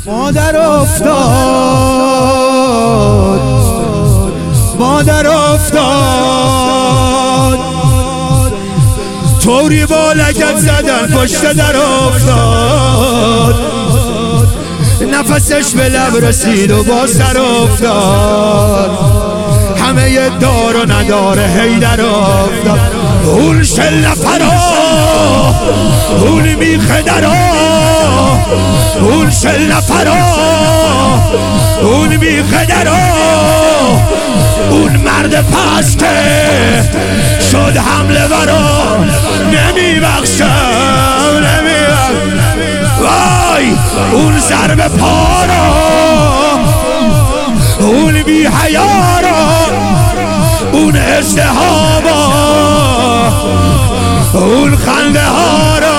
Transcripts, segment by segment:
مادر افتاد، مادر افتاد، طوری با لگد زدن پشت در افتاد، نفسش به لب رسید و با سر افتاد، همه دار و نداره هیدر افتاد. اون شل فرا، اون میخه درا، اون شل فرا، اون میخه درا، اون مرد پسته شد حمله برا، نمیبخشم نمیبخشم. وای اون ضرب پارا، اون بی حیارا، اون ازدهابا، اون خنده ها را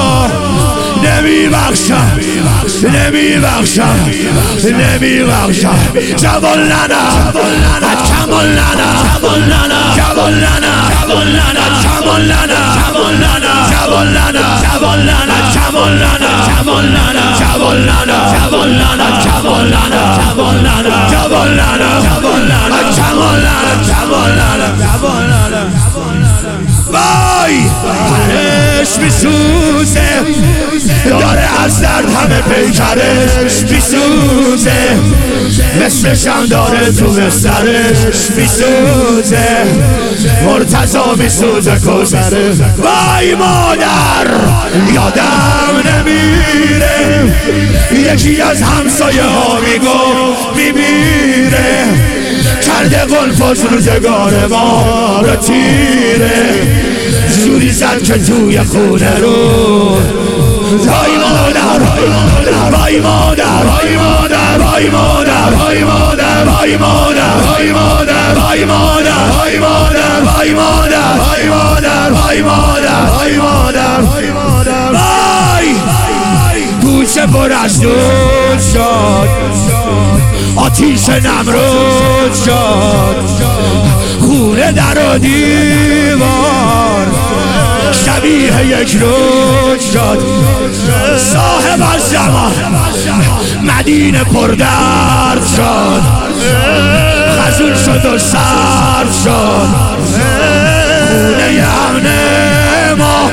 نمیبخشم نمیبخشم نمیبخشم. جوان لنا کمان لنا جوان لنا جوان لنا جوان لنا جوان لنا جوان لنا جوان لنا جوان لنا جوان لنا جوان لنا جوان لنا جوان لنا جوان لنا جوان لنا جوان لنا جوان لنا جوان لنا جوان لنا جوان لنا. وای پرش میسوزه، داره از درد همه پیکرش میسوزه، مثلشم داره تو بسترش میسوزه، مرتضا میسوزه کوسره. وای مادر یادم نمیره، یکی از همسایه ها میگفت میمیره، کرده قلفاز روزگار ما رو تیره، زوری زد که توی خونه رو. وای مادر وای مادر وای مادر وای مادر وای مادر وای مادر وای مادر وای مادر وای مادر وای مادر وای مادر وای مادر وای مادر وای مادر. وای گوشه پر از دود شد، آتیش نمرود شد، خونه در و دیوار شبیه یک روز شد، صاحب از زمان مدینه پردرد شد، خزون شد و سرد شد، خونه امن ما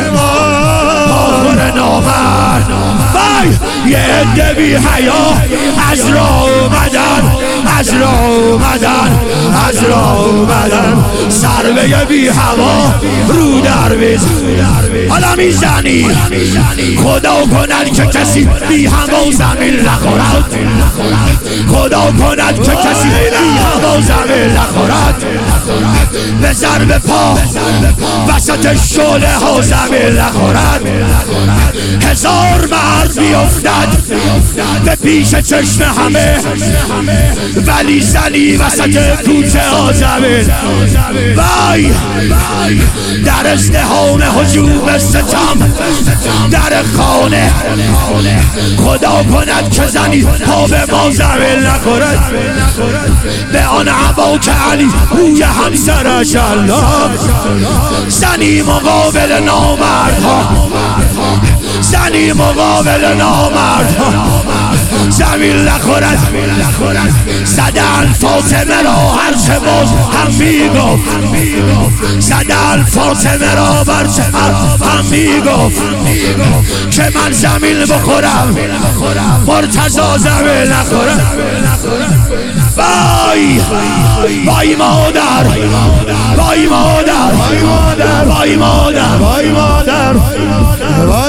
آخر نامرد. وای یه عده بی حیا از راه اومدن، از راه اومدن، از راه اومدن، سربه بی هوا رو در بیز. حالا میزنی خدا کند که کسی بی هوا زمین نخورد، خدا کند که کسی بی هوا زمین نخورد، به ضرب پا وسط شعله ها زمین نخورد. هزار مرد بیفتد به پیش چشم همه، ولی زنی وسط کوچه ها زمین. وای در ازدحام هجوم ستم در خانه، خدا کند که زنی پا به ما زمین نخورد، به آن عبا که علی روی همسرش الله، زنی مقابل نامردها، زنی مقابل نامردها زمین نخورد. زدن فاطمه را هرچه باز هم میگفت، زدن فاطمه را برچه هم میگفت که من زمین بخورم، مرتضا زمین نخورم. وای وای مادر وای مادر وای مادر وای مادر وای مادر.